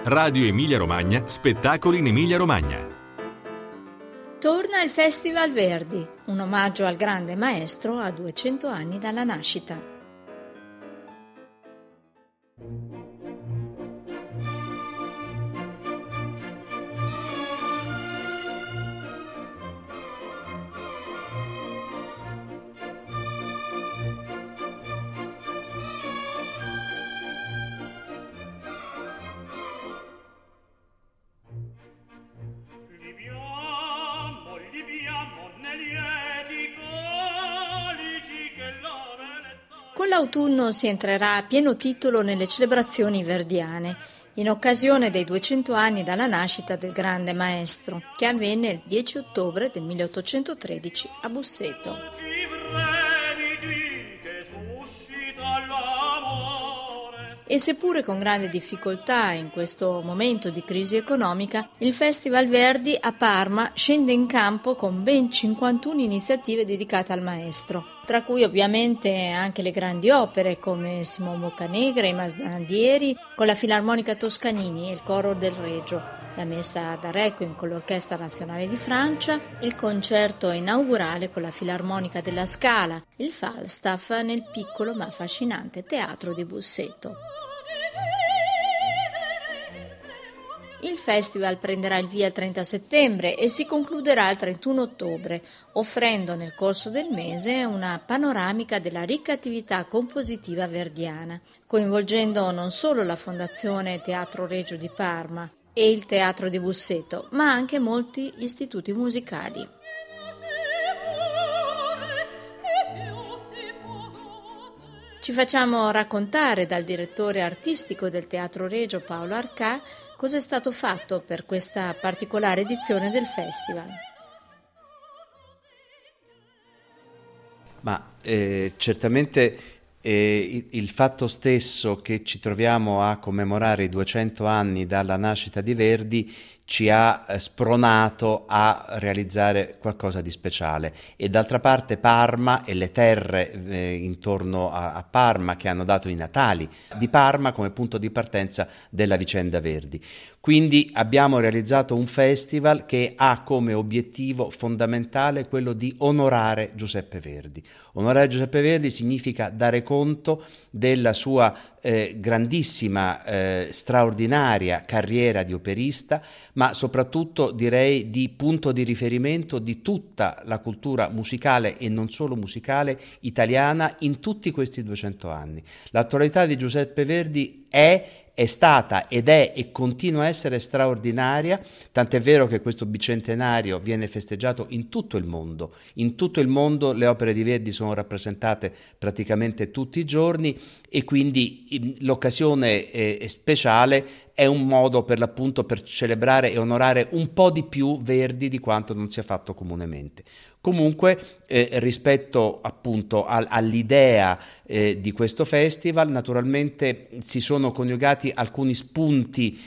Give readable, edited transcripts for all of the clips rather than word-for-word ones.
Radio Emilia Romagna, spettacoli in Emilia Romagna. Torna il Festival Verdi, un omaggio al grande maestro a 200 anni dalla nascita. Con l'autunno si entrerà a pieno titolo nelle celebrazioni verdiane, in occasione dei 200 anni dalla nascita del grande maestro, che avvenne il 10 ottobre del 1813 a Busseto. E seppure con grande difficoltà in questo momento di crisi economica, il Festival Verdi a Parma scende in campo con ben 51 iniziative dedicate al maestro, tra cui ovviamente anche le grandi opere come Simon Boccanegra, i Masnadieri con la Filarmonica Toscanini e il Coro del Regio, la messa da Requiem con l'Orchestra Nazionale di Francia, il concerto inaugurale con la Filarmonica della Scala, il Falstaff nel piccolo ma affascinante Teatro di Busseto. Il festival prenderà il via il 30 settembre e si concluderà il 31 ottobre, offrendo nel corso del mese una panoramica della ricca attività compositiva verdiana, coinvolgendo non solo la Fondazione Teatro Regio di Parma e il Teatro di Busseto, ma anche molti istituti musicali. Ci facciamo raccontare dal direttore artistico del Teatro Regio, Paolo Arcà, cosa è stato fatto per questa particolare edizione del festival. Certamente il fatto stesso che ci troviamo a commemorare i 200 anni dalla nascita di Verdi ci ha spronato a realizzare qualcosa di speciale, e d'altra parte Parma e le terre intorno a Parma, che hanno dato i natali di Parma come punto di partenza della vicenda Verdi. Quindi abbiamo realizzato un festival che ha come obiettivo fondamentale quello di onorare Giuseppe Verdi. Onorare Giuseppe Verdi significa dare conto della sua grandissima, straordinaria carriera di operista, ma soprattutto direi di punto di riferimento di tutta la cultura musicale e non solo musicale italiana in tutti questi 200 anni. L'attualità di Giuseppe Verdi è stata ed è e continua a essere straordinaria, tant'è vero che questo bicentenario viene festeggiato in tutto il mondo. In tutto il mondo le opere di Verdi sono rappresentate praticamente tutti i giorni, e quindi l'occasione speciale è un modo per l'appunto per celebrare e onorare un po' di più Verdi di quanto non sia fatto comunemente. Comunque rispetto appunto all'idea di questo festival, naturalmente si sono coniugati alcuni spunti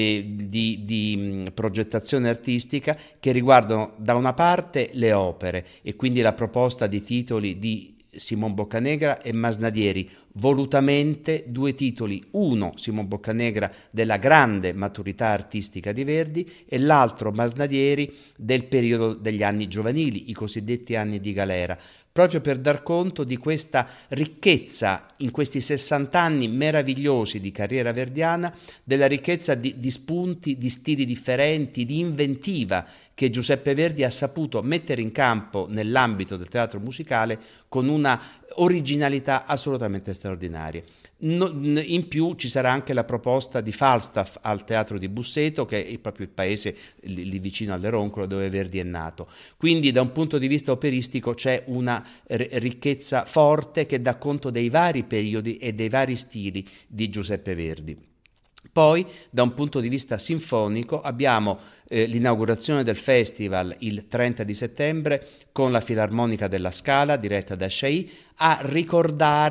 di progettazione artistica che riguardano da una parte le opere, e quindi la proposta di titoli di Simon Boccanegra e Masnadieri, volutamente due titoli, uno Simon Boccanegra della grande maturità artistica di Verdi e l'altro Masnadieri del periodo degli anni giovanili, i cosiddetti anni di galera, proprio per dar conto di questa ricchezza in questi 60 anni meravigliosi di carriera verdiana, della ricchezza di spunti, di stili differenti, di inventiva che Giuseppe Verdi ha saputo mettere in campo nell'ambito del teatro musicale con una originalità assolutamente straordinaria. In più ci sarà anche la proposta di Falstaff al Teatro di Busseto, che è proprio il paese lì vicino all'Eroncolo dove Verdi è nato. Quindi da un punto di vista operistico c'è una ricchezza forte che dà conto dei vari periodi e dei vari stili di Giuseppe Verdi. Poi, da un punto di vista sinfonico, abbiamo l'inaugurazione del festival il 30 di settembre con la Filarmonica della Scala, diretta da Chailly, a ricordare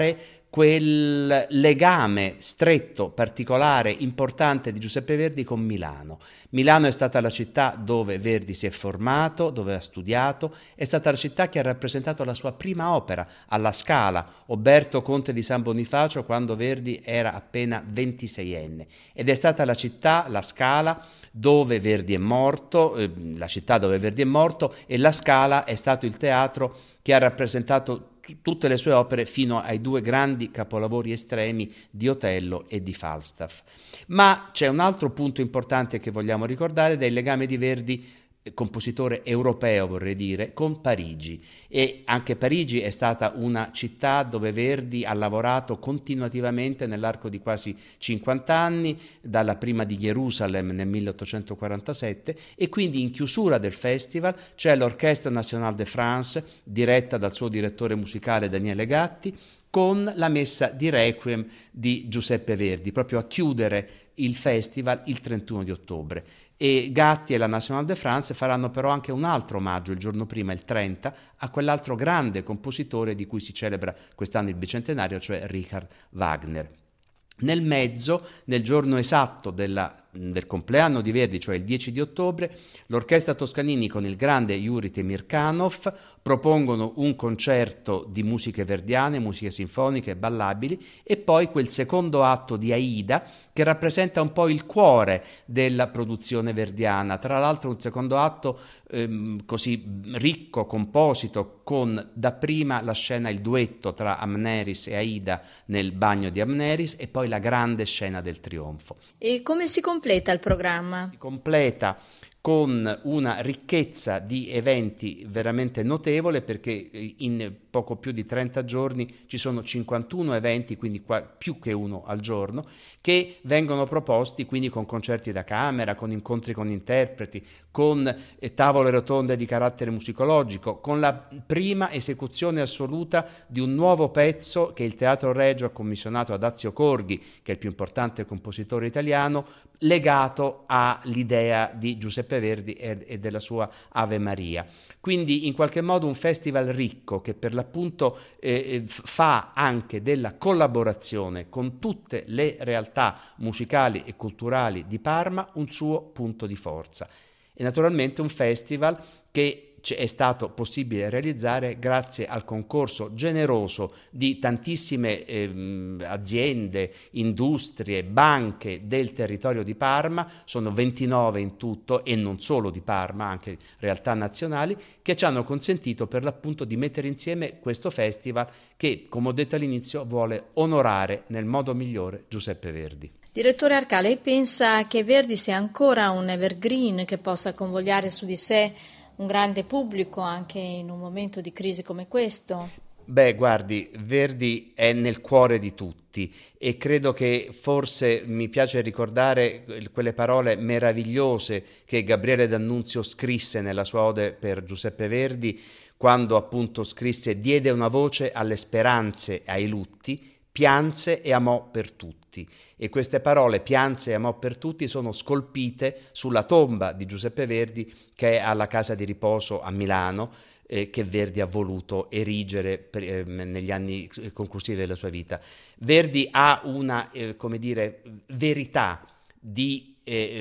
quel legame stretto, particolare, importante di Giuseppe Verdi con Milano. Milano è stata la città dove Verdi si è formato, dove ha studiato, è stata la città che ha rappresentato la sua prima opera alla Scala, Oberto Conte di San Bonifacio, quando Verdi era appena 26enne. Ed è stata la città, la Scala, dove Verdi è morto, la città dove Verdi è morto, e la Scala è stato il teatro che ha rappresentato tutte le sue opere fino ai due grandi capolavori estremi di Otello e di Falstaff. Ma c'è un altro punto importante che vogliamo ricordare ed è il legame di Verdi, compositore europeo vorrei dire, con Parigi. E anche Parigi è stata una città dove Verdi ha lavorato continuativamente nell'arco di quasi 50 anni, dalla prima di Gerusalemme nel 1847, e quindi in chiusura del festival c'è l'Orchestre Nationale de France, diretta dal suo direttore musicale Daniele Gatti, con la messa di Requiem di Giuseppe Verdi, proprio a chiudere il festival il 31 di ottobre. E Gatti e la National de France faranno però anche un altro omaggio il giorno prima, il 30, a quell'altro grande compositore di cui si celebra quest'anno il bicentenario, cioè Richard Wagner. Nel mezzo, nel giorno esatto del compleanno di Verdi, cioè il 10 di ottobre, l'Orchestra Toscanini con il grande Yuri Temirkanov propongono un concerto di musiche verdiane, musiche sinfoniche e ballabili, e poi quel secondo atto di Aida che rappresenta un po' il cuore della produzione verdiana. Tra l'altro un secondo atto così ricco, composito, con dapprima la scena, il duetto tra Amneris e Aida nel bagno di Amneris, e poi la grande scena del trionfo. E come si completa il programma? Si completa con una ricchezza di eventi veramente notevole, perché in poco più di 30 giorni ci sono 51 eventi, quindi più che uno al giorno, che vengono proposti quindi con concerti da camera, con incontri con interpreti, con tavole rotonde di carattere musicologico, con la prima esecuzione assoluta di un nuovo pezzo che il Teatro Regio ha commissionato ad Azio Corghi, che è il più importante compositore italiano, legato all'idea di Giuseppe Verdi e della sua Ave Maria. Quindi in qualche modo un festival ricco che per l'appunto fa anche della collaborazione con tutte le realtà musicali e culturali di Parma un suo punto di forza. E naturalmente un festival che è stato possibile realizzare grazie al concorso generoso di tantissime aziende, industrie, banche del territorio di Parma, sono 29 in tutto e non solo di Parma, anche realtà nazionali, che ci hanno consentito per l'appunto di mettere insieme questo festival che, come ho detto all'inizio, vuole onorare nel modo migliore Giuseppe Verdi. Direttore Arcà, lei pensa che Verdi sia ancora un evergreen che possa convogliare su di sé un grande pubblico anche in un momento di crisi come questo? Beh, guardi, Verdi è nel cuore di tutti e credo che forse mi piace ricordare quelle parole meravigliose che Gabriele D'Annunzio scrisse nella sua ode per Giuseppe Verdi, quando appunto scrisse: diede una voce alle speranze e ai lutti, pianse e amò per tutti. E queste parole, pianse e amò per tutti, sono scolpite sulla tomba di Giuseppe Verdi che è alla casa di riposo a Milano, che Verdi ha voluto erigere negli anni conclusivi della sua vita. Verdi ha una, verità di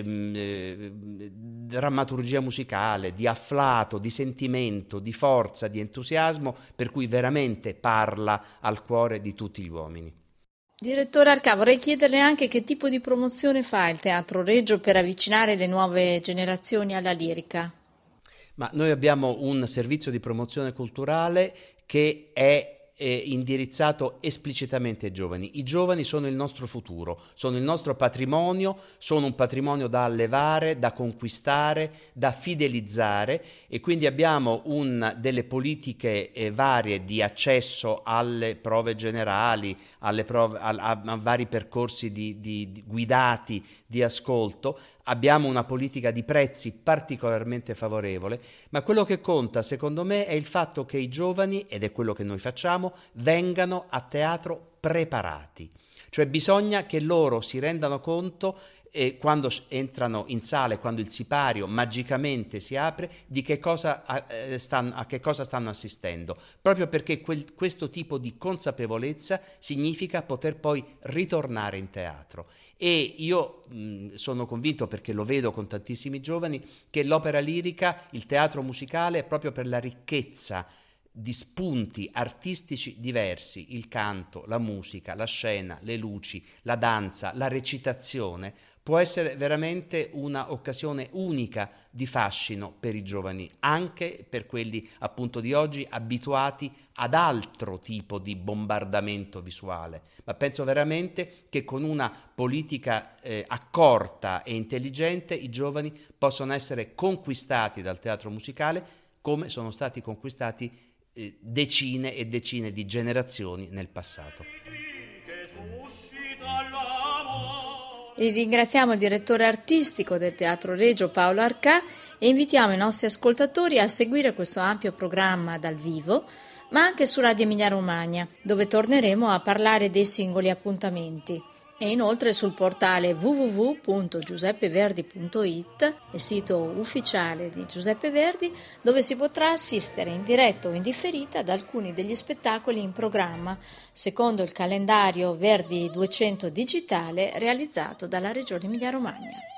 drammaturgia musicale, di afflato, di sentimento, di forza, di entusiasmo, per cui veramente parla al cuore di tutti gli uomini. Direttore Arcà, vorrei chiederle anche che tipo di promozione fa il Teatro Regio per avvicinare le nuove generazioni alla lirica. Ma noi abbiamo un servizio di promozione culturale che è indirizzato esplicitamente ai giovani. I giovani sono il nostro futuro, sono il nostro patrimonio, sono un patrimonio da allevare, da conquistare, da fidelizzare, e quindi abbiamo delle politiche varie di accesso alle prove generali, a vari percorsi di guidati di ascolto. Abbiamo una politica di prezzi particolarmente favorevole, ma quello che conta secondo me è il fatto che i giovani, ed è quello che noi facciamo, vengano a teatro preparati. Cioè bisogna che loro si rendano conto quando entrano in sala e quando il sipario magicamente si apre, di che cosa a che cosa stanno assistendo, proprio perché questo tipo di consapevolezza significa poter poi ritornare in teatro. E io sono convinto, perché lo vedo con tantissimi giovani, che l'opera lirica, il teatro musicale, è proprio per la ricchezza di spunti artistici diversi, il canto, la musica, la scena, le luci, la danza, la recitazione, può essere veramente una occasione unica di fascino per i giovani, anche per quelli appunto di oggi abituati ad altro tipo di bombardamento visuale. Ma penso veramente che con una politica accorta e intelligente i giovani possono essere conquistati dal teatro musicale, come sono stati conquistati decine e decine di generazioni nel passato. Ringraziamo il direttore artistico del Teatro Regio Paolo Arcà e invitiamo i nostri ascoltatori a seguire questo ampio programma dal vivo, ma anche su Radio Emilia Romagna, dove torneremo a parlare dei singoli appuntamenti. E inoltre sul portale www.giuseppeverdi.it, il sito ufficiale di Giuseppe Verdi, dove si potrà assistere in diretta o in differita ad alcuni degli spettacoli in programma, secondo il calendario Verdi 200 digitale realizzato dalla Regione Emilia Romagna.